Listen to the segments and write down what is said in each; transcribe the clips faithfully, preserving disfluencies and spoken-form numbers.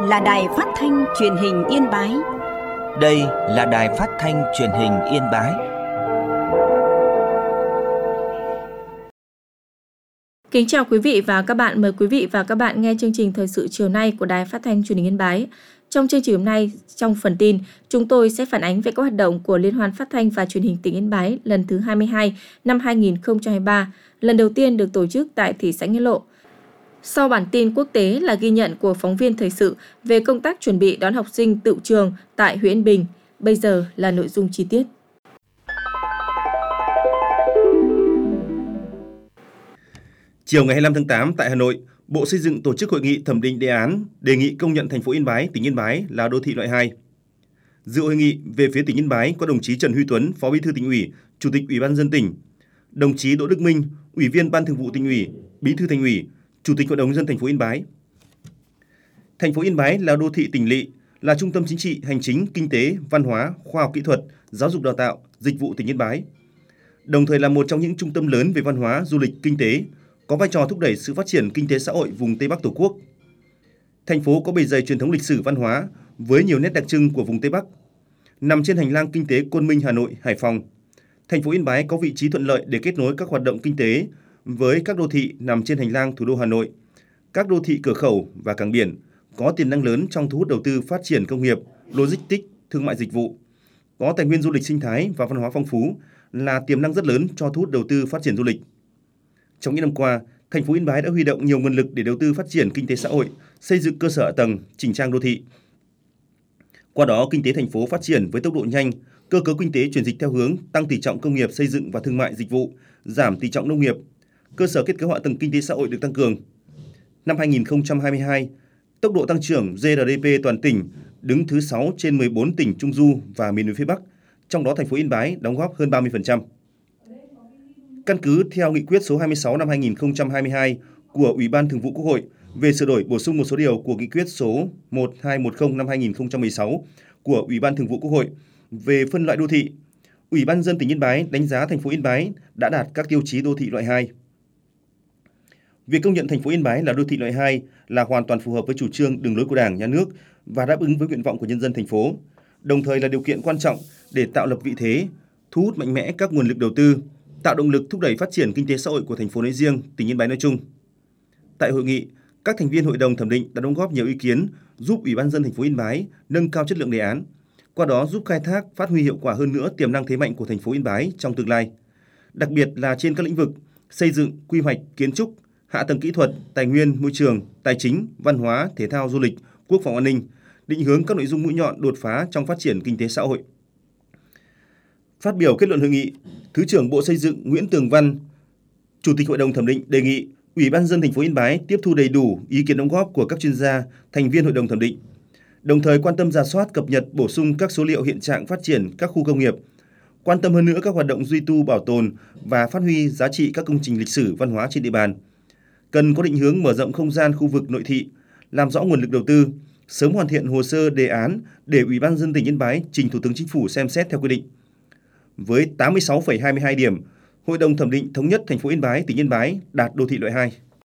là Đài Phát thanh Truyền hình Yên Bái. Đây là Đài Phát thanh Truyền hình Yên Bái. Kính chào quý vị và các bạn, mời quý vị và các bạn nghe chương trình thời sự chiều nay của Đài Phát thanh Truyền hình Yên Bái. Trong chương trình hôm nay, trong phần tin, chúng tôi sẽ phản ánh về các hoạt động của Liên hoan Phát thanh và Truyền hình tỉnh Yên Bái lần thứ hai mươi hai năm hai nghìn không trăm hai mươi ba, lần đầu tiên được tổ chức tại thị xã Nghĩa Lộ. Sau bản tin quốc tế là ghi nhận của phóng viên thời sự về công tác chuẩn bị đón học sinh tựu trường tại huyện Yên Bình. Bây giờ là nội dung chi tiết. Chiều ngày hai mươi lăm tháng tám tại Hà Nội, Bộ Xây dựng tổ chức hội nghị thẩm định đề án đề nghị công nhận thành phố Yên Bái, tỉnh Yên Bái là đô thị loại hai. Dự hội nghị về phía tỉnh Yên Bái có đồng chí Trần Huy Tuấn, Phó Bí thư Tỉnh ủy, Chủ tịch Ủy ban nhân dân tỉnh, đồng chí Đỗ Đức Minh, Ủy viên Ban Thường vụ Tỉnh ủy, Bí thư Thành ủy, Chủ tịch Hội đồng nhân dân thành phố Yên Bái. Thành phố Yên Bái là đô thị tỉnh lỵ, là trung tâm chính trị, hành chính, kinh tế, văn hóa, khoa học kỹ thuật, giáo dục đào tạo, dịch vụ tỉnh Yên Bái. Đồng thời là một trong những trung tâm lớn về văn hóa, du lịch, kinh tế, có vai trò thúc đẩy sự phát triển kinh tế xã hội vùng Tây Bắc Tổ quốc. Thành phố có bề dày truyền thống lịch sử văn hóa với nhiều nét đặc trưng của vùng Tây Bắc. Nằm trên hành lang kinh tế Côn Minh, Hà Nội, Hải Phòng, thành phố Yên Bái có vị trí thuận lợi để kết nối các hoạt động kinh tế với các đô thị nằm trên hành lang thủ đô Hà Nội, các đô thị cửa khẩu và cảng biển, có tiềm năng lớn trong thu hút đầu tư phát triển công nghiệp, logistics, thương mại dịch vụ, có tài nguyên du lịch sinh thái và văn hóa phong phú, là tiềm năng rất lớn cho thu hút đầu tư phát triển du lịch. Trong những năm qua, thành phố Yên Bái đã huy động nhiều nguồn lực để đầu tư phát triển kinh tế xã hội, xây dựng cơ sở hạ tầng, chỉnh trang đô thị. Qua đó, kinh tế thành phố phát triển với tốc độ nhanh, cơ cấu kinh tế chuyển dịch theo hướng tăng tỷ trọng công nghiệp xây dựng và thương mại dịch vụ, giảm tỷ trọng nông nghiệp, cơ sở kết cấu hạ tầng kinh tế xã hội được tăng cường. Năm hai nghìn không trăm hai mươi hai, tốc độ tăng trưởng giê đê pê toàn tỉnh đứng thứ sáu trên mười bốn tỉnh Trung Du và miền núi phía Bắc, trong đó thành phố Yên Bái đóng góp hơn ba mươi phần trăm. Căn cứ theo nghị quyết số hai mươi sáu năm hai nghìn không trăm hai mươi hai của Ủy ban Thường vụ Quốc hội về sửa đổi bổ sung một số điều của nghị quyết số một nghìn hai trăm mười năm hai nghìn không trăm mười sáu của Ủy ban Thường vụ Quốc hội về phân loại đô thị, Ủy ban nhân dân tỉnh Yên Bái đánh giá thành phố Yên Bái đã đạt các tiêu chí đô thị loại hai. Việc công nhận thành phố Yên Bái là đô thị loại hai là hoàn toàn phù hợp với chủ trương đường lối của Đảng, Nhà nước và đáp ứng với nguyện vọng của nhân dân thành phố, đồng thời là điều kiện quan trọng để tạo lập vị thế, thu hút mạnh mẽ các nguồn lực đầu tư, tạo động lực thúc đẩy phát triển kinh tế xã hội của thành phố nói riêng, tỉnh Yên Bái nói chung. Tại hội nghị, các thành viên hội đồng thẩm định đã đóng góp nhiều ý kiến giúp Ủy ban nhân dân thành phố Yên Bái nâng cao chất lượng đề án, qua đó giúp khai thác, phát huy hiệu quả hơn nữa tiềm năng thế mạnh của thành phố Yên Bái trong tương lai, đặc biệt là trên các lĩnh vực xây dựng, quy hoạch, kiến trúc, hạ tầng kỹ thuật, tài nguyên, môi trường, tài chính, văn hóa, thể thao, du lịch, quốc phòng an ninh, định hướng các nội dung mũi nhọn đột phá trong phát triển kinh tế xã hội. Phát biểu kết luận hội nghị, Thứ trưởng Bộ Xây dựng Nguyễn Tường Văn, Chủ tịch Hội đồng thẩm định đề nghị Ủy ban nhân dân thành phố Yên Bái tiếp thu đầy đủ ý kiến đóng góp của các chuyên gia, thành viên hội đồng thẩm định, đồng thời quan tâm rà soát, cập nhật, bổ sung các số liệu hiện trạng phát triển các khu công nghiệp, quan tâm hơn nữa các hoạt động duy tu bảo tồn và phát huy giá trị các công trình lịch sử văn hóa trên địa bàn. Cần có định hướng mở rộng không gian khu vực nội thị, làm rõ nguồn lực đầu tư, sớm hoàn thiện hồ sơ đề án để Ủy ban nhân dân tỉnh Yên Bái trình Thủ tướng Chính phủ xem xét theo quy định. Với tám mươi sáu phẩy hai mươi hai điểm, Hội đồng thẩm định thống nhất thành phố Yên Bái, tỉnh Yên Bái đạt đô thị loại hai.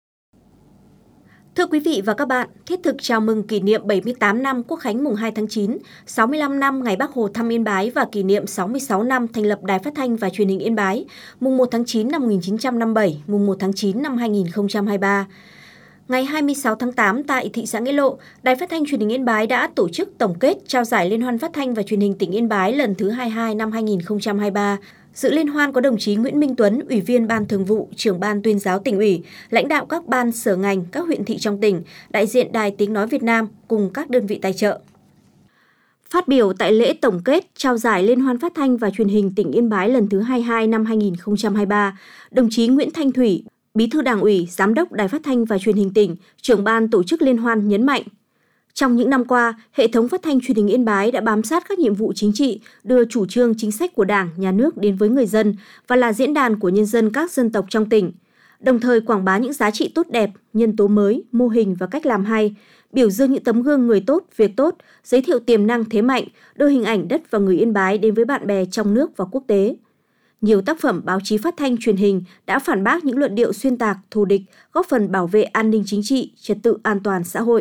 Thưa quý vị và các bạn, thiết thực chào mừng kỷ niệm bảy mươi tám năm Quốc khánh mùng hai tháng chín, sáu mươi lăm năm ngày Bác Hồ thăm Yên Bái và kỷ niệm sáu mươi sáu năm thành lập Đài Phát thanh và Truyền hình Yên Bái, mùng một tháng chín năm một nghìn chín trăm năm mươi bảy, mùng một tháng chín năm hai nghìn không trăm hai mươi ba. Ngày hai mươi sáu tháng tám tại thị xã Nghĩa Lộ, Đài Phát thanh Truyền hình Yên Bái đã tổ chức tổng kết trao giải Liên hoan Phát thanh và Truyền hình tỉnh Yên Bái lần thứ hai mươi hai năm hai nghìn không trăm hai mươi ba. Dự liên hoan có đồng chí Nguyễn Minh Tuấn, Ủy viên Ban Thường vụ, Trưởng ban Tuyên giáo Tỉnh ủy, lãnh đạo các ban sở ngành, các huyện thị trong tỉnh, đại diện Đài Tiếng nói Việt Nam cùng các đơn vị tài trợ. Phát biểu tại lễ tổng kết trao giải Liên hoan Phát thanh và Truyền hình tỉnh Yên Bái lần thứ hai mươi hai năm hai nghìn không trăm hai mươi ba, đồng chí Nguyễn Thanh Thủy, Bí thư Đảng ủy, Giám đốc Đài Phát thanh và Truyền hình tỉnh, Trưởng ban tổ chức liên hoan nhấn mạnh, trong những năm qua, hệ thống phát thanh truyền hình Yên Bái đã bám sát các nhiệm vụ chính trị, đưa chủ trương chính sách của Đảng, Nhà nước đến với người dân và là diễn đàn của nhân dân các dân tộc trong tỉnh, đồng thời quảng bá những giá trị tốt đẹp, nhân tố mới, mô hình và cách làm hay, biểu dương những tấm gương người tốt, việc tốt, giới thiệu tiềm năng thế mạnh, đưa hình ảnh đất và người Yên Bái đến với bạn bè trong nước và quốc tế. Nhiều tác phẩm báo chí phát thanh truyền hình đã phản bác những luận điệu xuyên tạc, thù địch, góp phần bảo vệ an ninh chính trị, trật tự an toàn xã hội,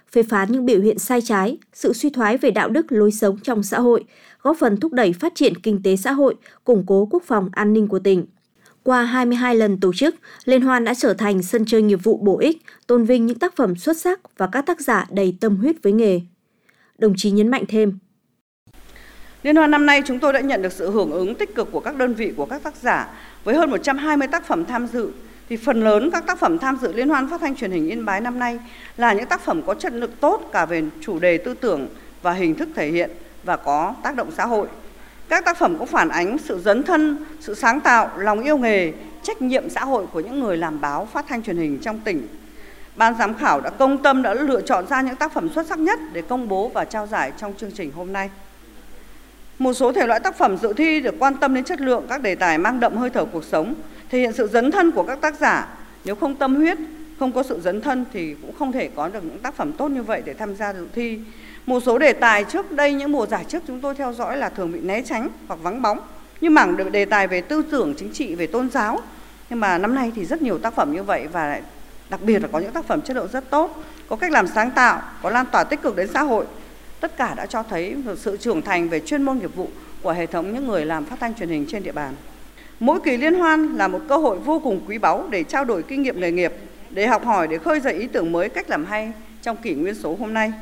phê phán những biểu hiện sai trái, sự suy thoái về đạo đức lối sống trong xã hội, góp phần thúc đẩy phát triển kinh tế xã hội, củng cố quốc phòng an ninh của tỉnh. Qua hai mươi hai lần tổ chức, Liên hoan đã trở thành sân chơi nghiệp vụ bổ ích, tôn vinh những tác phẩm xuất sắc và các tác giả đầy tâm huyết với nghề. Đồng chí nhấn mạnh thêm. Liên hoan năm nay chúng tôi đã nhận được sự hưởng ứng tích cực của các đơn vị, của các tác giả. Với hơn một trăm hai mươi tác phẩm tham dự, thì phần lớn các tác phẩm tham dự Liên hoan Phát thanh Truyền hình Yên Bái năm nay là những tác phẩm có chất lượng tốt cả về chủ đề tư tưởng và hình thức thể hiện và có tác động xã hội. Các tác phẩm cũng phản ánh sự dấn thân, sự sáng tạo, lòng yêu nghề, trách nhiệm xã hội của những người làm báo phát thanh truyền hình trong tỉnh. Ban giám khảo đã công tâm đã lựa chọn ra những tác phẩm xuất sắc nhất để công bố và trao giải trong chương trình hôm nay. Một số thể loại tác phẩm dự thi được quan tâm đến chất lượng, các đề tài mang đậm hơi thở cuộc sống, thể hiện sự dấn thân của các tác giả. Nếu không tâm huyết, không có sự dấn thân thì cũng không thể có được những tác phẩm tốt như vậy để tham gia dự thi. Một số đề tài trước đây, những mùa giải trước chúng tôi theo dõi là thường bị né tránh hoặc vắng bóng, như mảng đề tài về tư tưởng chính trị, về tôn giáo. Nhưng mà năm nay thì rất nhiều tác phẩm như vậy, và đặc biệt là có những tác phẩm chất lượng rất tốt, có cách làm sáng tạo, có lan tỏa tích cực đến xã hội. Tất cả đã cho thấy sự trưởng thành về chuyên môn nghiệp vụ của hệ thống những người làm phát thanh truyền hình trên địa bàn. Mỗi kỳ liên hoan là một cơ hội vô cùng quý báu để trao đổi kinh nghiệm nghề nghiệp, để học hỏi, để khơi dậy ý tưởng mới, cách làm hay trong kỷ nguyên số hôm nay.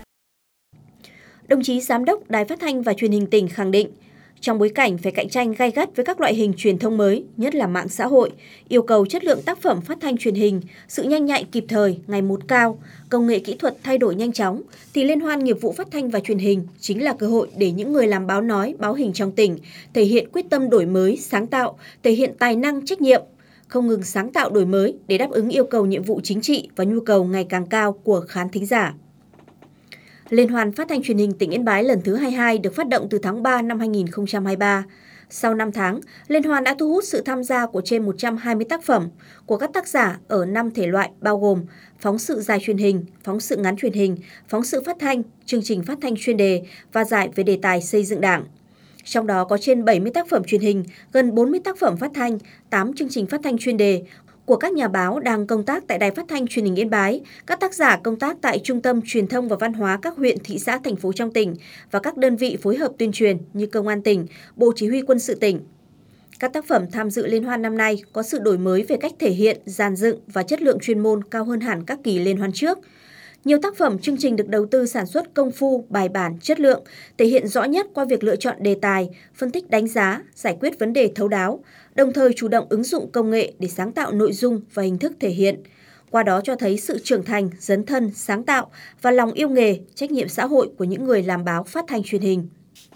Đồng chí Giám đốc Đài Phát thanh và Truyền hình tỉnh khẳng định, trong bối cảnh phải cạnh tranh gay gắt với các loại hình truyền thông mới, nhất là mạng xã hội, yêu cầu chất lượng tác phẩm phát thanh truyền hình, sự nhanh nhạy kịp thời ngày một cao, công nghệ kỹ thuật thay đổi nhanh chóng, thì Liên hoan nghiệp vụ phát thanh và truyền hình chính là cơ hội để những người làm báo nói, báo hình trong tỉnh thể hiện quyết tâm đổi mới, sáng tạo, thể hiện tài năng, trách nhiệm, không ngừng sáng tạo đổi mới để đáp ứng yêu cầu nhiệm vụ chính trị và nhu cầu ngày càng cao của khán thính giả. Liên hoan Phát thanh Truyền hình tỉnh Yên Bái lần thứ hai mươi hai được phát động từ tháng ba năm hai nghìn không trăm hai mươi ba. Sau năm tháng, Liên hoan đã thu hút sự tham gia của trên một trăm hai mươi tác phẩm của các tác giả ở năm thể loại bao gồm phóng sự dài truyền hình, phóng sự ngắn truyền hình, phóng sự phát thanh, chương trình phát thanh chuyên đề và giải về đề tài xây dựng Đảng. Trong đó có trên bảy mươi tác phẩm truyền hình, gần bốn mươi tác phẩm phát thanh, tám chương trình phát thanh chuyên đề của các nhà báo đang công tác tại Đài Phát thanh Truyền hình Yên Bái, các tác giả công tác tại Trung tâm Truyền thông và Văn hóa các huyện, thị xã, thành phố trong tỉnh và các đơn vị phối hợp tuyên truyền như Công an tỉnh, Bộ Chỉ huy Quân sự tỉnh. Các tác phẩm tham dự liên hoan năm nay có sự đổi mới về cách thể hiện, dàn dựng và chất lượng chuyên môn cao hơn hẳn các kỳ liên hoan trước. Nhiều tác phẩm chương trình được đầu tư sản xuất công phu, bài bản, chất lượng, thể hiện rõ nhất qua việc lựa chọn đề tài, phân tích đánh giá, giải quyết vấn đề thấu đáo, đồng thời chủ động ứng dụng công nghệ để sáng tạo nội dung và hình thức thể hiện. Qua đó cho thấy sự trưởng thành, dấn thân, sáng tạo và lòng yêu nghề, trách nhiệm xã hội của những người làm báo phát thanh truyền hình.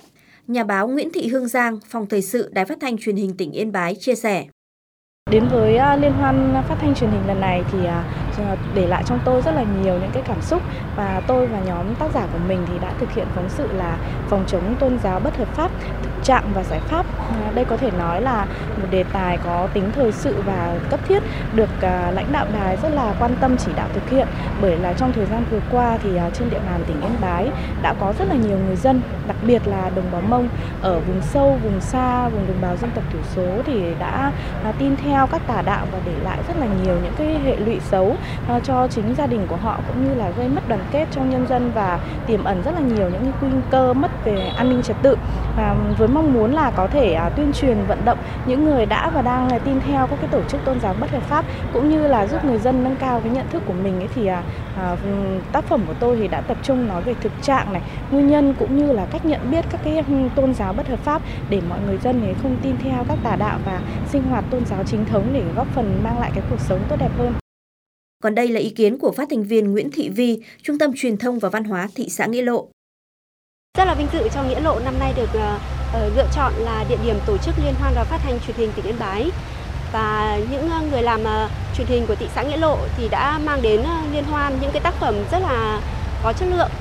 Nhà báo Nguyễn Thị Hương Giang, Phòng Thời sự Đài Phát thanh Truyền hình tỉnh Yên Bái chia sẻ. Đến với Liên hoan Phát thanh Truyền hình lần này thì để lại trong tôi rất là nhiều những cái cảm xúc, và tôi và nhóm tác giả của mình thì đã thực hiện phóng sự là phòng chống tôn giáo bất hợp pháp, thực trạng và giải pháp. Đây có thể nói là một đề tài có tính thời sự và cấp thiết, được lãnh đạo đài rất là quan tâm chỉ đạo thực hiện, bởi là trong thời gian vừa qua thì trên địa bàn tỉnh Yên Bái đã có rất là nhiều người dân, đặc biệt là đồng bào Mông ở vùng sâu, vùng xa, vùng đồng bào dân tộc thiểu số thì đã tin theo các tà đạo và để lại rất là nhiều những cái hệ lụy xấu cho chính gia đình của họ, cũng như là gây mất đoàn kết trong nhân dân và tiềm ẩn rất là nhiều những cái nguy cơ mất về an ninh trật tự. Và với mong muốn là có thể tuyên truyền vận động những người đã và đang tin theo các cái tổ chức tôn giáo bất hợp pháp, cũng như là giúp người dân nâng cao cái nhận thức của mình ấy, thì à, tác phẩm của tôi thì đã tập trung nói về thực trạng này, nguyên nhân cũng như là cách nhận biết các cái tôn giáo bất hợp pháp để mọi người dân ấy không tin theo các tà đạo và sinh hoạt tôn giáo chính thống để góp phần mang lại cái cuộc sống tốt đẹp hơn. Còn đây là ý kiến của phát thanh viên Nguyễn Thị Vi, Trung tâm Truyền thông và Văn hóa thị xã Nghĩa Lộ. Rất là vinh dự cho Nghĩa Lộ năm nay được uh, lựa chọn là địa điểm tổ chức liên hoan và phát thanh truyền hình tỉnh Yên Bái. Và những uh, người làm uh, truyền hình của thị xã Nghĩa Lộ thì đã mang đến uh, liên hoan những cái tác phẩm rất là có chất lượng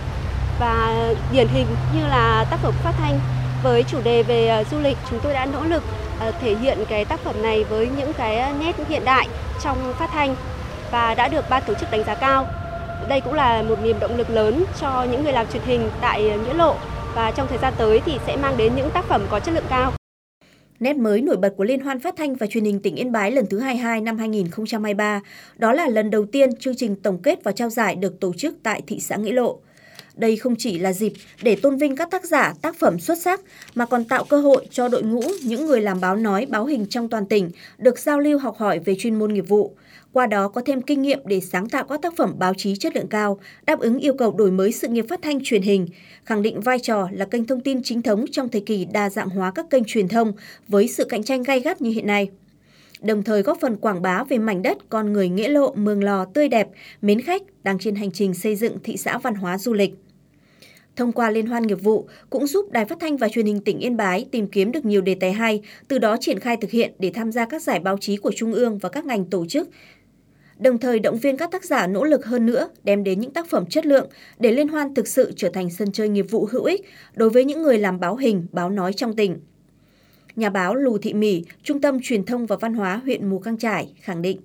và điển hình như là tác phẩm phát thanh với chủ đề về uh, du lịch. Chúng tôi đã nỗ lực uh, thể hiện cái tác phẩm này với những cái nét hiện đại trong phát thanh và đã được ban tổ chức đánh giá cao. Đây cũng là một niềm động lực lớn cho những người làm truyền hình tại Nghĩa Lộ, và trong thời gian tới thì sẽ mang đến những tác phẩm có chất lượng cao. Nét mới nổi bật của Liên hoan Phát thanh và Truyền hình tỉnh Yên Bái lần thứ hai mươi hai năm hai nghìn không trăm hai mươi ba, đó là lần đầu tiên chương trình tổng kết và trao giải được tổ chức tại thị xã Nghĩa Lộ. Đây không chỉ là dịp để tôn vinh các tác giả, tác phẩm xuất sắc, mà còn tạo cơ hội cho đội ngũ những người làm báo nói, báo hình trong toàn tỉnh được giao lưu học hỏi về chuyên môn nghiệp vụ. Qua đó có thêm kinh nghiệm để sáng tạo các tác phẩm báo chí chất lượng cao, đáp ứng yêu cầu đổi mới sự nghiệp phát thanh truyền hình, khẳng định vai trò là kênh thông tin chính thống trong thời kỳ đa dạng hóa các kênh truyền thông với sự cạnh tranh gay gắt như hiện nay. Đồng thời góp phần quảng bá về mảnh đất con người Nghĩa Lộ, Mường Lò tươi đẹp, mến khách đang trên hành trình xây dựng thị xã văn hóa du lịch. Thông qua liên hoan nghiệp vụ cũng giúp Đài Phát thanh và Truyền hình tỉnh Yên Bái tìm kiếm được nhiều đề tài hay, từ đó triển khai thực hiện để tham gia các giải báo chí của Trung ương và các ngành tổ chức. Đồng thời động viên các tác giả nỗ lực hơn nữa, đem đến những tác phẩm chất lượng để liên hoan thực sự trở thành sân chơi nghiệp vụ hữu ích đối với những người làm báo hình, báo nói trong tỉnh. Nhà báo Lù Thị Mỹ, Trung tâm Truyền thông và Văn hóa huyện Mù Cang Chải khẳng định.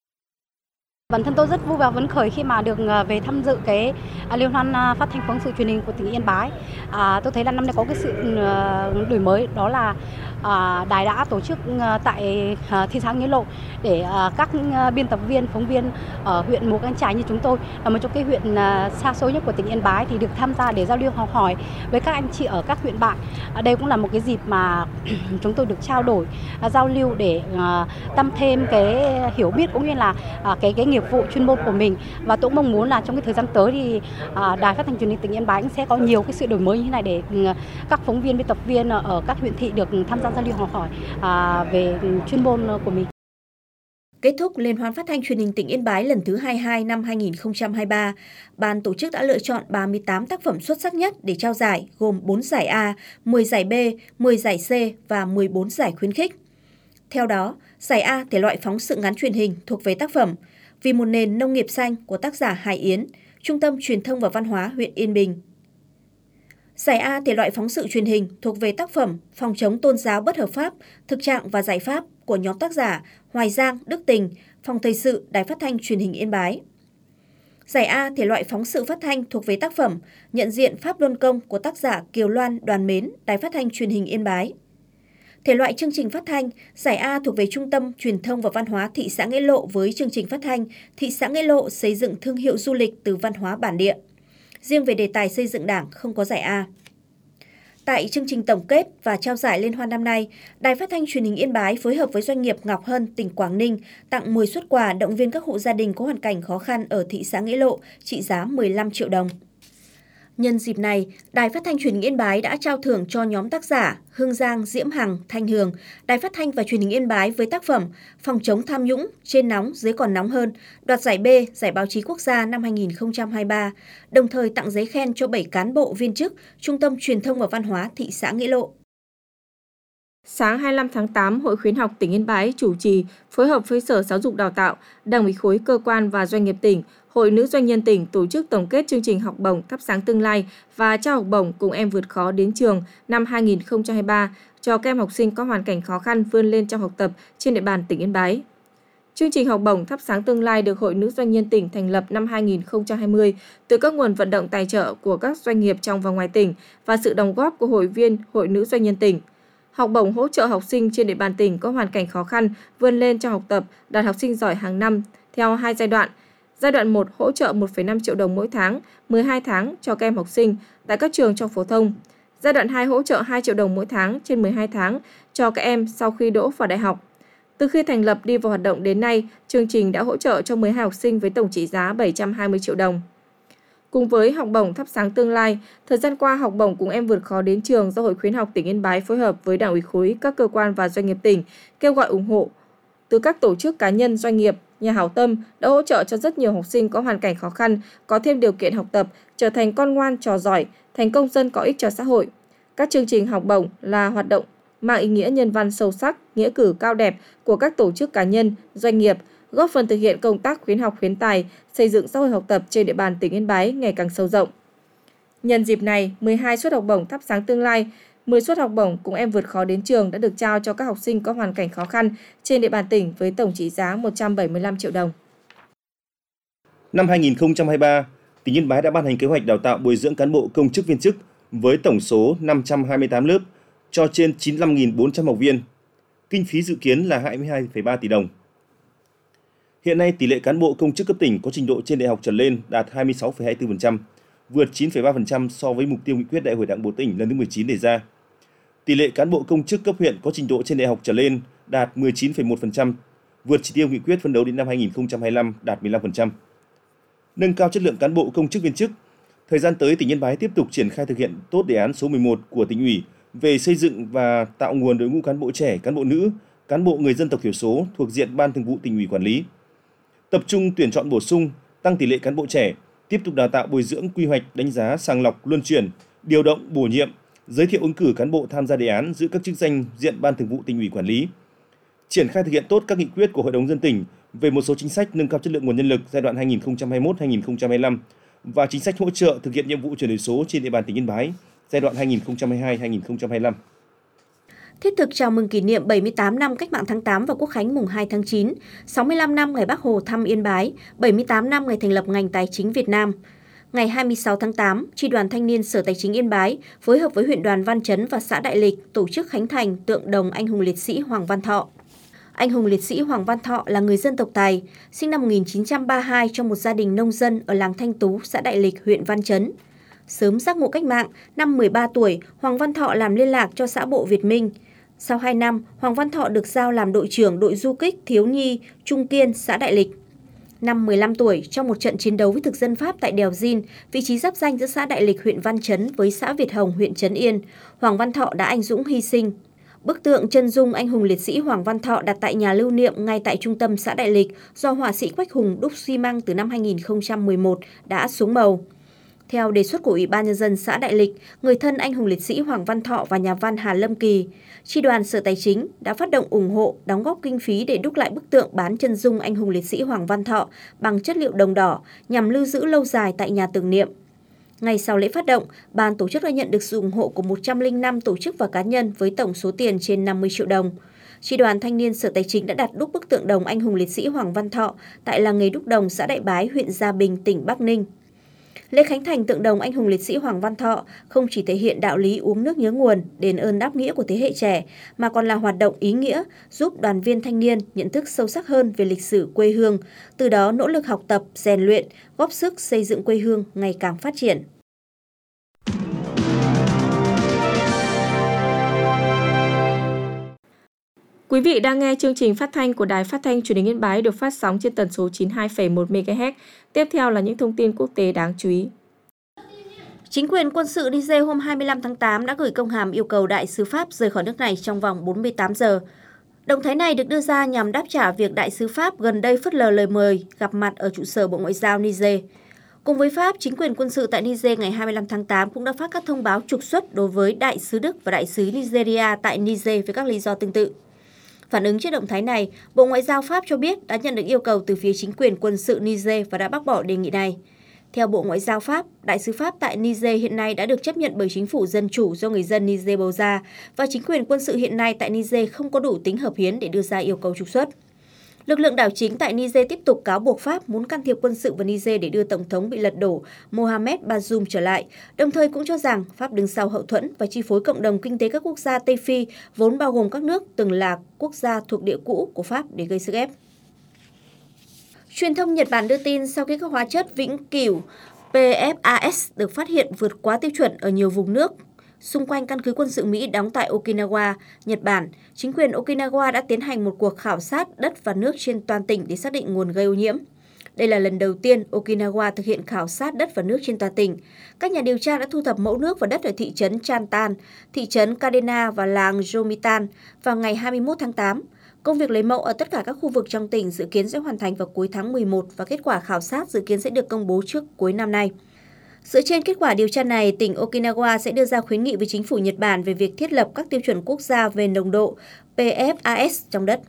Bản thân tôi rất vui và phấn khởi khi mà được về tham dự cái liên hoan phát thanh phóng sự truyền hình của tỉnh Yên Bái. À, tôi thấy là năm nay có cái sự đổi mới, đó là à, đài đã tổ chức tại à, thị xã Nghĩa Lộ để à, các biên tập viên, phóng viên ở huyện Mù Cang Chải như chúng tôi, là một trong cái huyện à, xa xôi nhất của tỉnh Yên Bái, thì được tham gia để giao lưu học hỏi với các anh chị ở các huyện bạn. À, đây cũng là một cái dịp mà chúng tôi được trao đổi, à, giao lưu để à, tăng thêm cái hiểu biết cũng như là à, cái cái nghiệp vụ chuyên môn của mình. Và tôi cũng mong muốn là trong cái thời gian tới thì à, Đài Phát thanh Truyền hình tỉnh Yên Bái sẽ có nhiều cái sự đổi mới như thế này để à, các phóng viên, biên tập viên ở các huyện thị được tham gia giao lưu học hỏi à, về chuyên môn của mình. Kết thúc Liên hoan Phát thanh Truyền hình tỉnh Yên Bái lần thứ hai mươi hai năm hai nghìn không trăm hai mươi ba, ban tổ chức đã lựa chọn ba mươi tám tác phẩm xuất sắc nhất để trao giải, gồm bốn giải A, mười giải B, mười giải C và mười bốn giải khuyến khích. Theo đó, giải A thể loại phóng sự ngắn truyền hình thuộc về tác phẩm Vì một nền nông nghiệp xanh của tác giả Hải Yến, Trung tâm Truyền thông và Văn hóa huyện Yên Bình. Giải A thể loại phóng sự truyền hình thuộc về tác phẩm Phòng chống tôn giáo bất hợp pháp, thực trạng và giải pháp của nhóm tác giả Hoài Giang, Đức Tình, Phòng Thời sự, Đài Phát thanh Truyền hình Yên Bái. Giải A thể loại phóng sự phát thanh thuộc về tác phẩm Nhận diện Pháp Luân Công của tác giả Kiều Loan, Đoàn Mến, Đài Phát thanh Truyền hình Yên Bái. Thể loại chương trình phát thanh, giải A thuộc về Trung tâm Truyền thông và Văn hóa thị xã Nghĩa Lộ với chương trình phát thanh Thị xã Nghĩa Lộ xây dựng thương hiệu du lịch từ văn hóa bản địa. Riêng về đề tài xây dựng Đảng không có giải A. Tại chương trình tổng kết và trao giải liên hoan năm nay, Đài Phát thanh Truyền hình Yên Bái phối hợp với doanh nghiệp Ngọc Hân, tỉnh Quảng Ninh tặng mười suất quà động viên các hộ gia đình có hoàn cảnh khó khăn ở thị xã Nghĩa Lộ trị giá mười lăm triệu đồng. Nhân dịp này, Đài Phát thanh Truyền hình Yên Bái đã trao thưởng cho nhóm tác giả Hương Giang, Diễm Hằng, Thanh Hường, Đài Phát thanh và Truyền hình Yên Bái với tác phẩm Phòng chống tham nhũng, trên nóng dưới còn nóng hơn, đoạt giải B, giải báo chí quốc gia năm hai nghìn không trăm hai mươi ba, đồng thời tặng giấy khen cho bảy cán bộ viên chức Trung tâm Truyền thông và Văn hóa thị xã Nghĩa Lộ. Sáng hai mươi lăm tháng tám, Hội Khuyến học tỉnh Yên Bái chủ trì phối hợp với Sở Giáo dục Đào tạo, Đảng ủy khối cơ quan và doanh nghiệp tỉnh, Hội Nữ Doanh nhân tỉnh tổ chức tổng kết chương trình học bổng thắp sáng tương lai và trao học bổng cùng em vượt khó đến trường năm hai nghìn không trăm hai mươi ba cho các em học sinh có hoàn cảnh khó khăn vươn lên trong học tập trên địa bàn tỉnh Yên Bái. Chương trình học bổng thắp sáng tương lai được Hội Nữ Doanh nhân tỉnh thành lập năm hai nghìn không trăm hai mươi từ các nguồn vận động tài trợ của các doanh nghiệp trong và ngoài tỉnh và sự đóng góp của hội viên Hội Nữ Doanh nhân tỉnh. Học bổng hỗ trợ học sinh trên địa bàn tỉnh có hoàn cảnh khó khăn vươn lên trong học tập, đạt học sinh giỏi hàng năm theo hai giai đoạn. Giai đoạn một hỗ trợ một phẩy năm triệu đồng mỗi tháng, mười hai tháng cho các em học sinh tại các trường trong phổ thông. Giai đoạn hai hỗ trợ hai triệu đồng mỗi tháng trên mười hai tháng cho các em sau khi đỗ vào đại học. Từ khi thành lập đi vào hoạt động đến nay, chương trình đã hỗ trợ cho mười hai học sinh với tổng trị giá bảy trăm hai mươi triệu đồng. Cùng với học bổng thắp sáng tương lai, thời gian qua học bổng cùng em vượt khó đến trường do Hội Khuyến học tỉnh Yên Bái phối hợp với Đảng ủy khối, các cơ quan và doanh nghiệp tỉnh kêu gọi ủng hộ từ các tổ chức cá nhân, doanh nghiệp, nhà hảo tâm đã hỗ trợ cho rất nhiều học sinh có hoàn cảnh khó khăn, có thêm điều kiện học tập, trở thành con ngoan trò giỏi, thành công dân có ích cho xã hội. Các chương trình học bổng là hoạt động mang ý nghĩa nhân văn sâu sắc, nghĩa cử cao đẹp của các tổ chức cá nhân, doanh nghiệp, góp phần thực hiện công tác khuyến học khuyến tài, xây dựng xã hội học tập trên địa bàn tỉnh Yên Bái ngày càng sâu rộng. Nhân dịp này, mười hai suất học bổng thắp sáng tương lai, mười suất học bổng cùng em vượt khó đến trường đã được trao cho các học sinh có hoàn cảnh khó khăn trên địa bàn tỉnh với tổng trị giá một trăm bảy mươi lăm triệu đồng. Năm hai nghìn không trăm hai mươi ba, tỉnh Yên Bái đã ban hành kế hoạch đào tạo bồi dưỡng cán bộ công chức viên chức với tổng số năm trăm hai mươi tám lớp cho trên chín mươi lăm nghìn bốn trăm học viên. kinh phí dự kiến là hai mươi hai phẩy ba tỷ đồng. Hiện nay, tỷ lệ cán bộ công chức cấp tỉnh có trình độ trên đại học trở lên đạt hai mươi sáu phẩy hai mươi tư phần trăm, vượt chín phẩy ba phần trăm so với mục tiêu nghị quyết Đại hội Đảng bộ tỉnh lần thứ mười chín đề ra. Tỷ lệ cán bộ công chức cấp huyện có trình độ trên đại học trở lên đạt mười chín phẩy một phần trăm, vượt chỉ tiêu nghị quyết phấn đấu đến năm hai nghìn không trăm hai mươi lăm đạt mười lăm phần trăm. Nâng cao chất lượng cán bộ công chức viên chức. Thời gian tới, tỉnh Yên Bái tiếp tục triển khai thực hiện tốt đề án số mười một của tỉnh ủy về xây dựng và tạo nguồn đội ngũ cán bộ trẻ, cán bộ nữ, cán bộ người dân tộc thiểu số thuộc diện Ban Thường vụ tỉnh ủy quản lý. Tập trung tuyển chọn bổ sung, tăng tỷ lệ cán bộ trẻ, tiếp tục đào tạo bồi dưỡng, quy hoạch, đánh giá, sàng lọc, luân chuyển, điều động, bổ nhiệm, giới thiệu ứng cử cán bộ tham gia đề án giữ các chức danh diện Ban Thường vụ tỉnh ủy quản lý. Triển khai thực hiện tốt các nghị quyết của Hội đồng nhân dân tỉnh về một số chính sách nâng cao chất lượng nguồn nhân lực giai đoạn hai nghìn không trăm hai mươi mốt đến hai nghìn không trăm hai mươi lăm và chính sách hỗ trợ thực hiện nhiệm vụ chuyển đổi số trên địa bàn tỉnh Yên Bái giai đoạn hai nghìn không trăm hai mươi hai đến hai nghìn không trăm hai mươi lăm. Thiết thực chào mừng kỷ niệm bảy mươi tám năm Cách mạng tháng tám và Quốc khánh mùng hai tháng chín, sáu mươi lăm năm ngày Bác Hồ thăm Yên Bái, bảy mươi tám năm ngày thành lập ngành tài chính Việt Nam. Ngày hai mươi sáu tháng tám, Chi đoàn Thanh niên Sở Tài chính Yên Bái phối hợp với huyện đoàn Văn Chấn và xã Đại Lịch tổ chức khánh thành tượng đồng anh hùng liệt sĩ Hoàng Văn Thọ. Anh hùng liệt sĩ Hoàng Văn Thọ là người dân tộc Tài, sinh năm một nghìn chín trăm ba mươi hai trong một gia đình nông dân ở làng Thanh Tú, xã Đại Lịch, huyện Văn Chấn. Sớm giác ngộ cách mạng, năm mười ba tuổi, Hoàng Văn Thọ làm liên lạc cho xã bộ Việt Minh. Sau hai năm, Hoàng Văn Thọ được giao làm đội trưởng đội du kích thiếu nhi Trung Kiên, xã Đại Lịch. Năm mười lăm tuổi, trong một trận chiến đấu với thực dân Pháp tại Đèo Dìn, vị trí giáp ranh giữa xã Đại Lịch, huyện Văn Chấn với xã Việt Hồng, huyện Trấn Yên, Hoàng Văn Thọ đã anh dũng hy sinh. Bức tượng chân dung anh hùng liệt sĩ Hoàng Văn Thọ đặt tại nhà lưu niệm ngay tại trung tâm xã Đại Lịch do họa sĩ Quách Hùng đúc xi măng từ năm hai nghìn không trăm mười một đã xuống màu. Theo đề xuất của Ủy ban Nhân dân xã Đại Lịch, người thân anh hùng liệt sĩ Hoàng Văn Thọ và nhà văn Hà Lâm Kỳ, Chi đoàn Sở Tài chính đã phát động ủng hộ, đóng góp kinh phí để đúc lại bức tượng bán chân dung anh hùng liệt sĩ Hoàng Văn Thọ bằng chất liệu đồng đỏ nhằm lưu giữ lâu dài tại nhà tưởng niệm. Ngay sau lễ phát động, ban tổ chức đã nhận được sự ủng hộ của một trăm lẻ năm tổ chức và cá nhân với tổng số tiền trên năm mươi triệu đồng. Chi đoàn Thanh niên Sở Tài chính đã đặt đúc bức tượng đồng anh hùng liệt sĩ Hoàng Văn Thọ tại làng nghề đúc đồng xã Đại Bái, huyện Gia Bình, tỉnh Bắc Ninh. Lễ khánh thành tượng đồng anh hùng liệt sĩ Hoàng Văn Thọ không chỉ thể hiện đạo lý uống nước nhớ nguồn, đền ơn đáp nghĩa của thế hệ trẻ, mà còn là hoạt động ý nghĩa giúp đoàn viên thanh niên nhận thức sâu sắc hơn về lịch sử quê hương, từ đó nỗ lực học tập, rèn luyện, góp sức xây dựng quê hương ngày càng phát triển. Quý vị đang nghe chương trình phát thanh của Đài Phát thanh Truyền hình Yên Bái được phát sóng trên tần số chín mươi hai phẩy một mê ga héc. Tiếp theo là những thông tin quốc tế đáng chú ý. Chính quyền quân sự Niger hôm hai mươi lăm tháng tám đã gửi công hàm yêu cầu đại sứ Pháp rời khỏi nước này trong vòng bốn mươi tám giờ. Động thái này được đưa ra nhằm đáp trả việc đại sứ Pháp gần đây phớt lờ lời mời gặp mặt ở trụ sở Bộ Ngoại giao Niger. Cùng với Pháp, chính quyền quân sự tại Niger ngày hai mươi lăm tháng tám cũng đã phát các thông báo trục xuất đối với đại sứ Đức và đại sứ Nigeria tại Niger với các lý do tương tự. Phản ứng trước động thái này, Bộ Ngoại giao Pháp cho biết đã nhận được yêu cầu từ phía chính quyền quân sự Niger và đã bác bỏ đề nghị này. Theo Bộ Ngoại giao Pháp, đại sứ Pháp tại Niger hiện nay đã được chấp nhận bởi chính phủ dân chủ do người dân Niger bầu ra và chính quyền quân sự hiện nay tại Niger không có đủ tính hợp hiến để đưa ra yêu cầu trục xuất. Lực lượng đảo chính tại Niger tiếp tục cáo buộc Pháp muốn can thiệp quân sự vào Niger để đưa Tổng thống bị lật đổ Mohamed Bazoum trở lại, đồng thời cũng cho rằng Pháp đứng sau hậu thuẫn và chi phối cộng đồng kinh tế các quốc gia Tây Phi, vốn bao gồm các nước từng là quốc gia thuộc địa cũ của Pháp để gây sức ép. Truyền thông Nhật Bản đưa tin sau khi các hóa chất vĩnh cửu pê ép a ét được phát hiện vượt quá tiêu chuẩn ở nhiều vùng nước xung quanh căn cứ quân sự Mỹ đóng tại Okinawa, Nhật Bản, chính quyền Okinawa đã tiến hành một cuộc khảo sát đất và nước trên toàn tỉnh để xác định nguồn gây ô nhiễm. Đây là lần đầu tiên Okinawa thực hiện khảo sát đất và nước trên toàn tỉnh. Các nhà điều tra đã thu thập mẫu nước và đất ở thị trấn Chantan, thị trấn Kadena và làng Yomitan vào ngày hai mươi mốt tháng tám. Công việc lấy mẫu ở tất cả các khu vực trong tỉnh dự kiến sẽ hoàn thành vào cuối tháng mười một và kết quả khảo sát dự kiến sẽ được công bố trước cuối năm nay. Dựa trên kết quả điều tra này, tỉnh Okinawa sẽ đưa ra khuyến nghị với chính phủ Nhật Bản về việc thiết lập các tiêu chuẩn quốc gia về nồng độ pê ép a ét trong đất.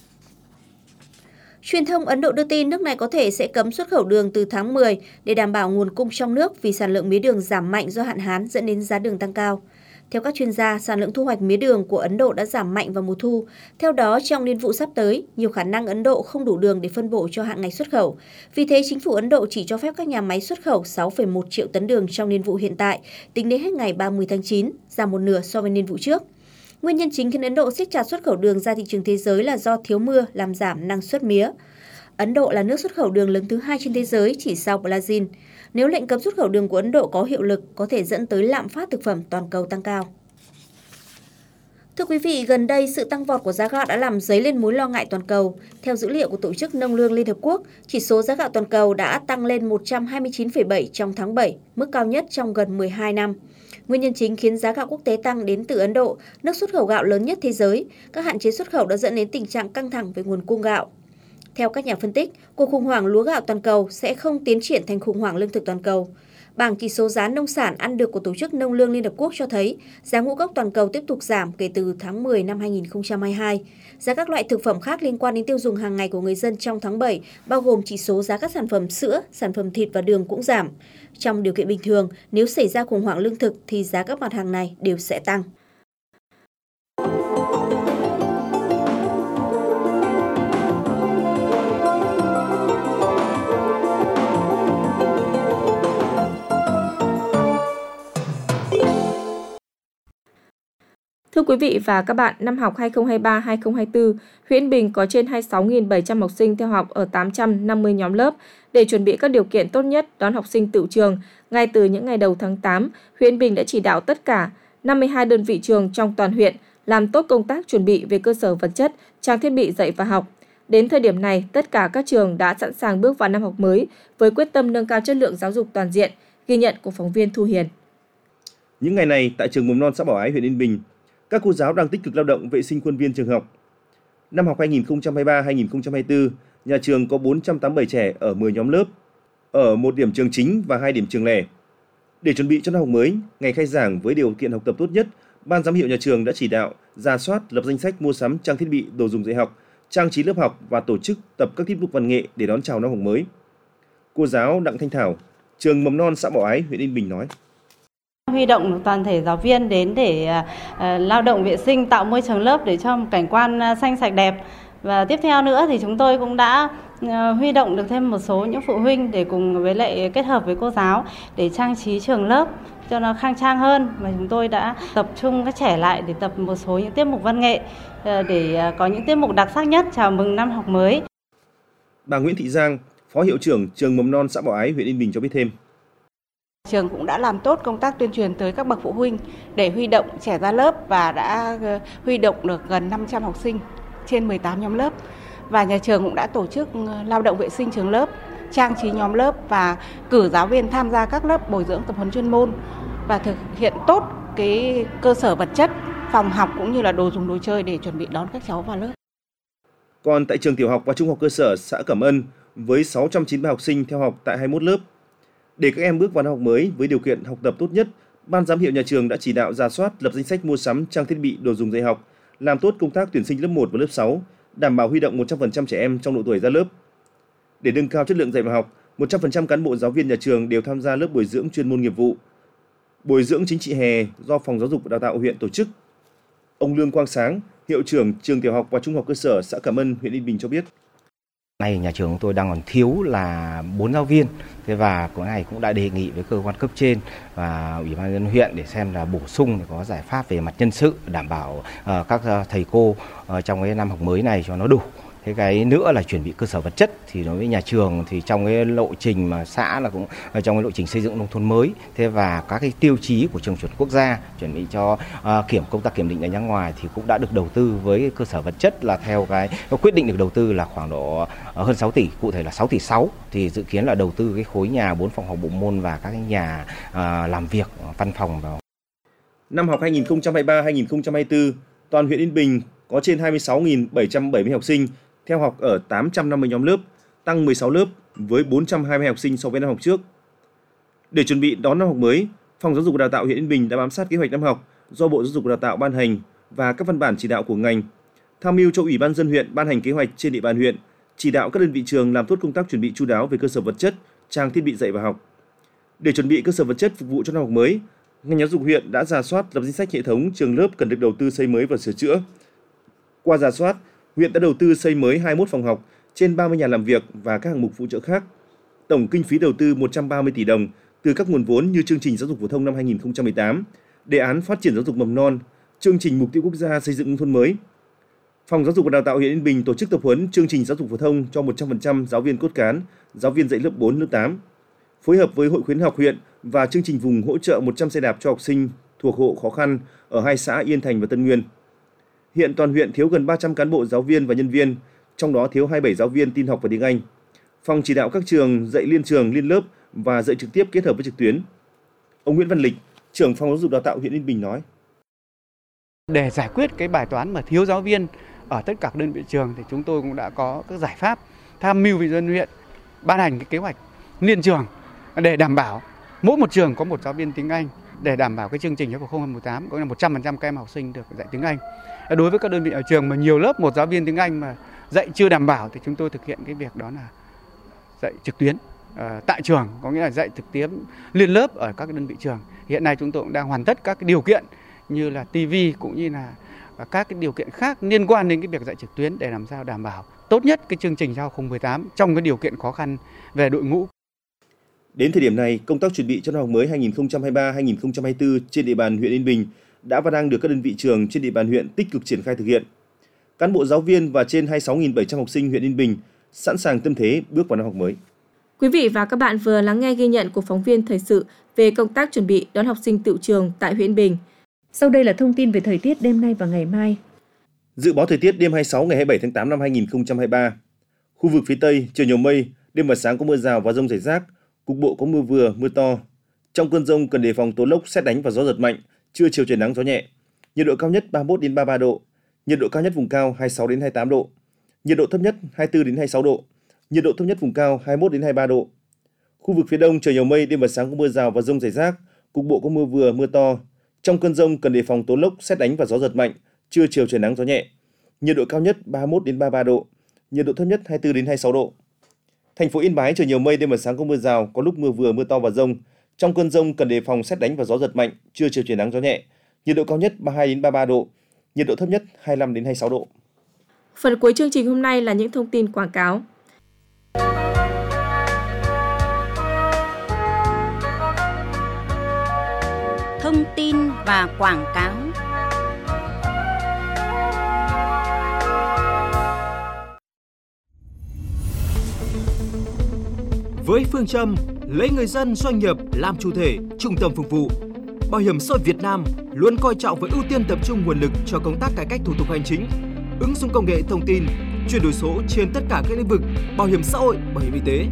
Truyền thông Ấn Độ đưa tin nước này có thể sẽ cấm xuất khẩu đường từ tháng mười để đảm bảo nguồn cung trong nước vì sản lượng mía đường giảm mạnh do hạn hán dẫn đến giá đường tăng cao. Theo các chuyên gia, sản lượng thu hoạch mía đường của Ấn Độ đã giảm mạnh vào mùa thu. Theo đó, trong niên vụ sắp tới, nhiều khả năng Ấn Độ không đủ đường để phân bổ cho hạn ngạch xuất khẩu. Vì thế, chính phủ Ấn Độ chỉ cho phép các nhà máy xuất khẩu sáu phẩy một triệu tấn đường trong niên vụ hiện tại, tính đến hết ngày ba mươi tháng chín, giảm một nửa so với niên vụ trước. Nguyên nhân chính khiến Ấn Độ siết chặt xuất khẩu đường ra thị trường thế giới là do thiếu mưa làm giảm năng suất mía. Ấn Độ là nước xuất khẩu đường lớn thứ hai trên thế giới chỉ sau Brazil. Nếu lệnh cấm xuất khẩu đường của Ấn Độ có hiệu lực, có thể dẫn tới lạm phát thực phẩm toàn cầu tăng cao. Thưa quý vị, gần đây sự tăng vọt của giá gạo đã làm dấy lên mối lo ngại toàn cầu. Theo dữ liệu của Tổ chức Nông lương Liên Hợp Quốc, chỉ số giá gạo toàn cầu đã tăng lên một trăm hai mươi chín phẩy bảy trong tháng bảy, mức cao nhất trong gần mười hai năm. Nguyên nhân chính khiến giá gạo quốc tế tăng đến từ Ấn Độ, nước xuất khẩu gạo lớn nhất thế giới. Các hạn chế xuất khẩu đã dẫn đến tình trạng căng thẳng về nguồn cung gạo. Theo các nhà phân tích, cuộc khủng hoảng lúa gạo toàn cầu sẽ không tiến triển thành khủng hoảng lương thực toàn cầu. Bảng chỉ số giá nông sản ăn được của Tổ chức Nông lương Liên Hợp Quốc cho thấy giá ngũ cốc toàn cầu tiếp tục giảm kể từ tháng mười năm hai nghìn không trăm hai mươi hai. Giá các loại thực phẩm khác liên quan đến tiêu dùng hàng ngày của người dân trong tháng bảy, bao gồm chỉ số giá các sản phẩm sữa, sản phẩm thịt và đường cũng giảm. Trong điều kiện bình thường, nếu xảy ra khủng hoảng lương thực thì giá các mặt hàng này đều sẽ tăng. Thưa quý vị và các bạn, năm học hai nghìn không trăm hai mươi ba hai nghìn không trăm hai mươi tư, huyện Yên Bình có trên hai mươi sáu nghìn bảy trăm học sinh theo học ở tám trăm năm mươi nhóm lớp. Để chuẩn bị các điều kiện tốt nhất đón học sinh tựu trường, ngay từ những ngày đầu tháng tám, huyện Yên Bình đã chỉ đạo tất cả năm mươi hai đơn vị trường trong toàn huyện làm tốt công tác chuẩn bị về cơ sở vật chất, trang thiết bị dạy và học. Đến thời điểm này, tất cả các trường đã sẵn sàng bước vào năm học mới với quyết tâm nâng cao chất lượng giáo dục toàn diện, ghi nhận của phóng viên Thu Hiền. Những ngày này, tại trường mầm non xã Bảo Ái, huyện Yên Bình, các cô giáo đang tích cực lao động vệ sinh khuôn viên trường học. Năm học hai nghìn không trăm hai mươi ba hai nghìn không trăm hai mươi tư, nhà trường có bốn trăm tám mươi bảy trẻ ở mười nhóm lớp, ở một điểm trường chính và hai điểm trường lẻ. Để chuẩn bị cho năm học mới, ngày khai giảng với điều kiện học tập tốt nhất, Ban giám hiệu nhà trường đã chỉ đạo rà soát, lập danh sách mua sắm trang thiết bị, đồ dùng dạy học, trang trí lớp học và tổ chức tập các tiết mục văn nghệ để đón chào năm học mới. Cô giáo Đặng Thanh Thảo, trường mầm non xã Bảo Ái, huyện Yên Bình nói: Huy động toàn thể giáo viên đến để uh, lao động vệ sinh, tạo môi trường lớp để cho một cảnh quan uh, xanh sạch đẹp. Và tiếp theo nữa thì chúng tôi cũng đã uh, huy động được thêm một số những phụ huynh để cùng với lại kết hợp với cô giáo để trang trí trường lớp cho nó khang trang hơn. Và chúng tôi đã tập trung các trẻ lại để tập một số những tiết mục văn nghệ uh, để uh, có những tiết mục đặc sắc nhất chào mừng năm học mới. Bà Nguyễn Thị Giang, Phó Hiệu trưởng trường mầm non xã Bảo Ái, huyện Yên Bình cho biết thêm. Trường cũng đã làm tốt công tác tuyên truyền tới các bậc phụ huynh để huy động trẻ ra lớp và đã huy động được gần năm trăm học sinh trên mười tám nhóm lớp. Và nhà trường cũng đã tổ chức lao động vệ sinh trường lớp, trang trí nhóm lớp và cử giáo viên tham gia các lớp bồi dưỡng tập huấn chuyên môn và thực hiện tốt cái cơ sở vật chất, phòng học cũng như là đồ dùng đồ chơi để chuẩn bị đón các cháu vào lớp. Còn tại trường tiểu học và trung học cơ sở xã Cẩm Ân với sáu trăm chín mươi học sinh theo học tại hai mươi mốt lớp, để các em bước vào năm học mới với điều kiện học tập tốt nhất, Ban giám hiệu nhà trường đã chỉ đạo rà soát, lập danh sách mua sắm trang thiết bị, đồ dùng dạy học, làm tốt công tác tuyển sinh lớp một và lớp sáu, đảm bảo huy động một trăm phần trăm trẻ em trong độ tuổi ra lớp. Để nâng cao chất lượng dạy và học, một trăm phần trăm cán bộ giáo viên nhà trường đều tham gia lớp bồi dưỡng chuyên môn nghiệp vụ, bồi dưỡng chính trị hè do Phòng Giáo dục và Đào tạo huyện tổ chức. Ông Lương Quang Sáng, hiệu trưởng trường tiểu học và trung học cơ sở xã Cẩm Ân, huyện Yên Bình cho biết. Nay nhà trường chúng tôi đang còn thiếu là bốn giáo viên, thế và cái này cũng đã đề nghị với cơ quan cấp trên và ủy ban nhân dân huyện để xem là bổ sung để có giải pháp về mặt nhân sự đảm bảo uh, các uh, thầy cô uh, trong cái năm học mới này cho nó đủ. Thế cái nữa là chuẩn bị cơ sở vật chất thì đối với nhà trường thì trong cái lộ trình mà xã là cũng trong cái lộ trình xây dựng nông thôn mới, thế và các cái tiêu chí của trường chuẩn quốc gia chuẩn bị cho uh, kiểm công tác kiểm định đánh giá ngoài thì cũng đã được đầu tư với cơ sở vật chất là theo cái quyết định được đầu tư là khoảng độ uh, hơn sáu tỷ, cụ thể là sáu tỷ sáu, thì dự kiến là đầu tư cái khối nhà bốn phòng học bộ môn và các cái nhà uh, làm việc văn phòng vào. Năm học hai nghìn không trăm hai mươi ba hai nghìn không trăm hai mươi tư, toàn huyện Yên Bình có trên hai mươi sáu nghìn bảy trăm bảy mươi học sinh theo học ở tám trăm năm mươi nhóm lớp, tăng mười sáu lớp với bốn trăm hai mươi học sinh so với năm học trước. Để chuẩn bị đón năm học mới, Phòng Giáo dục và Đào tạo huyện Yên Bình đã bám sát kế hoạch năm học do Bộ Giáo dục và Đào tạo ban hành và các văn bản chỉ đạo của ngành, tham mưu cho Ủy ban nhân dân huyện ban hành kế hoạch trên địa bàn huyện, chỉ đạo các đơn vị trường làm tốt công tác chuẩn bị chu đáo về cơ sở vật chất, trang thiết bị dạy và học. Để chuẩn bị cơ sở vật chất phục vụ cho năm học mới, ngành giáo dục huyện đã rà soát lập danh sách hệ thống trường lớp cần được đầu tư xây mới và sửa chữa. Qua rà soát, huyện đã đầu tư xây mới hai mươi mốt phòng học, trên ba mươi nhà làm việc và các hạng mục phụ trợ khác. Tổng kinh phí đầu tư một trăm ba mươi tỷ đồng từ các nguồn vốn như chương trình giáo dục phổ thông năm hai nghìn không trăm mười tám, đề án phát triển giáo dục mầm non, chương trình mục tiêu quốc gia xây dựng nông thôn mới. Phòng Giáo dục và Đào tạo huyện Yên Bình tổ chức tập huấn chương trình giáo dục phổ thông cho một trăm phần trăm giáo viên cốt cán, giáo viên dạy lớp bốn, lớp tám. Phối hợp với Hội khuyến học huyện và chương trình vùng hỗ trợ một trăm xe đạp cho học sinh thuộc hộ khó khăn ở hai xã Yên Thành và Tân Nguyên. Hiện toàn huyện thiếu gần ba trăm cán bộ giáo viên và nhân viên, trong đó thiếu hai mươi bảy giáo viên tin học và tiếng Anh. Phòng chỉ đạo các trường dạy liên trường, liên lớp và dạy trực tiếp kết hợp với trực tuyến. Ông Nguyễn Văn Lịch, trưởng Phòng Giáo dục Đào tạo huyện Yên Bình nói: Để giải quyết cái bài toán mà thiếu giáo viên ở tất cả các đơn vị trường thì chúng tôi cũng đã có các giải pháp tham mưu với dân huyện ban hành cái kế hoạch liên trường để đảm bảo mỗi một trường có một giáo viên tiếng Anh, để đảm bảo cái chương trình giáo dục phổ thông hai nghìn không trăm mười tám có là một trăm phần trăm các em học sinh được dạy tiếng Anh. Đối với các đơn vị ở trường mà nhiều lớp một giáo viên tiếng Anh mà dạy chưa đảm bảo thì chúng tôi thực hiện cái việc đó là dạy trực tuyến à, tại trường, có nghĩa là dạy trực tiếp liên lớp ở các đơn vị trường. Hiện nay chúng tôi cũng đang hoàn tất các cái điều kiện như là ti vi cũng như là các cái điều kiện khác liên quan đến cái việc dạy trực tuyến để làm sao đảm bảo tốt nhất cái chương trình giáo dục hai nghìn không trăm mười tám trong cái điều kiện khó khăn về đội ngũ. Đến thời điểm này, công tác chuẩn bị cho năm học mới hai nghìn không trăm hai mươi ba hai nghìn không trăm hai mươi tư trên địa bàn huyện Yên Bình đã và đang được các đơn vị trường trên địa bàn huyện tích cực triển khai thực hiện. Cán bộ giáo viên và trên hai mươi sáu nghìn bảy trăm học sinh huyện Yên Bình sẵn sàng tâm thế bước vào năm học mới. Quý vị và các bạn vừa lắng nghe ghi nhận của phóng viên thời sự về công tác chuẩn bị đón học sinh tựu trường tại huyện Yên Bình. Sau đây là thông tin về thời tiết đêm nay và ngày mai. Dự báo thời tiết đêm hai mươi sáu ngày hai mươi bảy tháng tám năm hai nghìn không trăm hai mươi ba. Khu vực phía Tây trời nhiều mây, đêm và sáng có mưa rào và dông rải rác, cục bộ có mưa vừa, mưa to. Trong cơn dông cần đề phòng tố lốc, sét đánh và gió giật mạnh, trưa chiều trời nắng gió nhẹ. Nhiệt độ cao nhất ba mươi mốt đến ba mươi ba độ, nhiệt độ cao nhất vùng cao hai mươi sáu đến hai mươi tám độ, nhiệt độ thấp nhất hai mươi tư đến hai mươi sáu độ, nhiệt độ thấp nhất vùng cao hai mươi mốt đến hai mươi ba độ. Khu vực phía Đông trời nhiều mây, đêm và sáng có mưa rào và dông rải rác, cục bộ có mưa vừa, mưa to. Trong cơn dông cần đề phòng tố lốc, sét đánh và gió giật mạnh, trưa chiều trời nắng gió nhẹ. Nhiệt độ cao nhất ba mươi mốt đến ba mươi ba độ, nhiệt độ thấp nhất hai mươi tư đến hai mươi sáu độ. Thành phố Yên Bái trời nhiều mây, đêm và sáng có mưa rào, có lúc mưa vừa, mưa to và dông. Trong cơn dông cần đề phòng sét đánh và gió giật mạnh, trưa chiều trời nắng gió nhẹ. Nhiệt độ cao nhất ba mươi hai đến ba mươi ba độ, nhiệt độ thấp nhất hai mươi lăm đến hai mươi sáu độ. Phần cuối chương trình hôm nay là những thông tin quảng cáo. Thông tin và quảng cáo. Với phương châm lấy người dân doanh nghiệp làm chủ thể, trung tâm phục vụ, Bảo hiểm xã hội Việt Nam luôn coi trọng và ưu tiên tập trung nguồn lực cho công tác cải cách thủ tục hành chính, ứng dụng công nghệ thông tin, chuyển đổi số trên tất cả các lĩnh vực bảo hiểm xã hội, bảo hiểm y tế.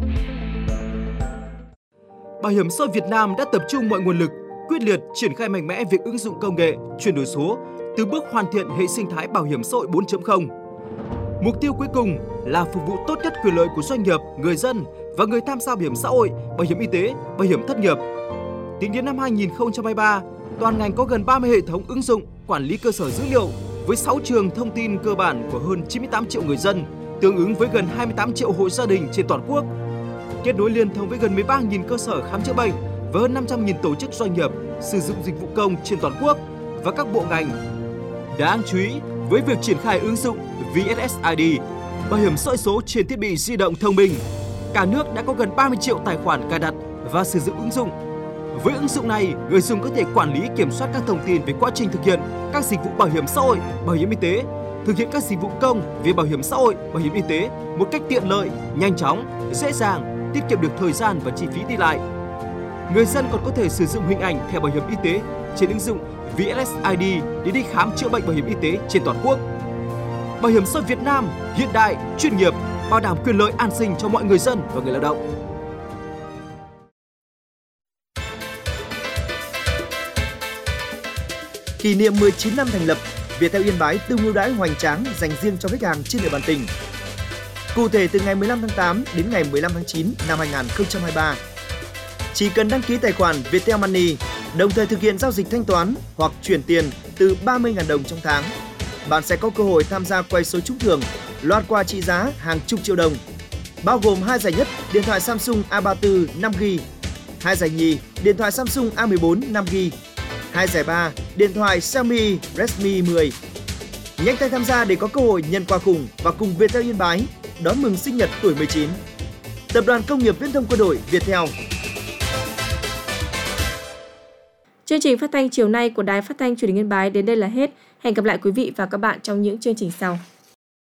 Bảo hiểm xã hội Việt Nam đã tập trung mọi nguồn lực, quyết liệt triển khai mạnh mẽ việc ứng dụng công nghệ, chuyển đổi số, từ bước hoàn thiện hệ sinh thái bảo hiểm xã hội bốn chấm không. Mục tiêu cuối cùng là phục vụ tốt nhất quyền lợi của doanh nghiệp, người dân và người tham gia bảo hiểm xã hội, bảo hiểm y tế, bảo hiểm thất nghiệp. Tính đến năm hai nghìn không trăm hai mươi ba, toàn ngành có gần ba mươi hệ thống ứng dụng quản lý cơ sở dữ liệu với sáu trường thông tin cơ bản của hơn chín mươi tám triệu người dân, tương ứng với gần hai mươi tám triệu hộ gia đình trên toàn quốc. Kết nối liên thông với gần mười ba nghìn cơ sở khám chữa bệnh và hơn năm trăm nghìn tổ chức doanh nghiệp sử dụng dịch vụ công trên toàn quốc và các bộ ngành. Đáng chú ý, với việc triển khai ứng dụng vê ét ét i đê, bảo hiểm xã hội số trên thiết bị di động thông minh, cả nước đã có gần ba mươi triệu tài khoản cài đặt và sử dụng ứng dụng. Với ứng dụng này, người dùng có thể quản lý kiểm soát các thông tin về quá trình thực hiện các dịch vụ bảo hiểm xã hội, bảo hiểm y tế, thực hiện các dịch vụ công về bảo hiểm xã hội, bảo hiểm y tế một cách tiện lợi, nhanh chóng, dễ dàng, tiết kiệm được thời gian và chi phí đi lại. Người dân còn có thể sử dụng hình ảnh thẻ bảo hiểm y tế trên ứng dụng vê ét ét i đê để đi khám chữa bệnh bảo hiểm y tế trên toàn quốc. Bảo hiểm xã hội Việt Nam hiện đại, chuyên nghiệp, bảo đảm quyền lợi an sinh cho mọi người dân và người lao động. Kỷ niệm mười chín năm thành lập, Viettel Yên Bái tung ưu đãi hoành tráng dành riêng cho khách hàng trên địa bàn tỉnh. Cụ thể từ ngày mười lăm tháng tám đến ngày mười lăm tháng chín năm hai nghìn không trăm hai mươi ba, chỉ cần đăng ký tài khoản Viettel Money, đồng thời thực hiện giao dịch thanh toán hoặc chuyển tiền từ ba mươi nghìn đồng trong tháng, bạn sẽ có cơ hội tham gia quay số trúng thưởng loạt quà trị giá hàng chục triệu đồng, bao gồm hai giải nhất điện thoại Samsung A ba mươi tư năm gi ga bai, hai giải nhì điện thoại Samsung A mười bốn năm gi ga bai, hai giải ba điện thoại Xiaomi Redmi mười. Nhanh tay tham gia để có cơ hội nhận quà khủng và cùng Viettel Yên Bái đón mừng sinh nhật tuổi mười chín. Tập đoàn Công nghiệp Viễn thông Quân đội Viettel. Chương trình phát thanh chiều nay của Đài Phát thanh Truyền hình Yên Bái đến đây là hết. Hẹn gặp lại quý vị và các bạn trong những chương trình sau.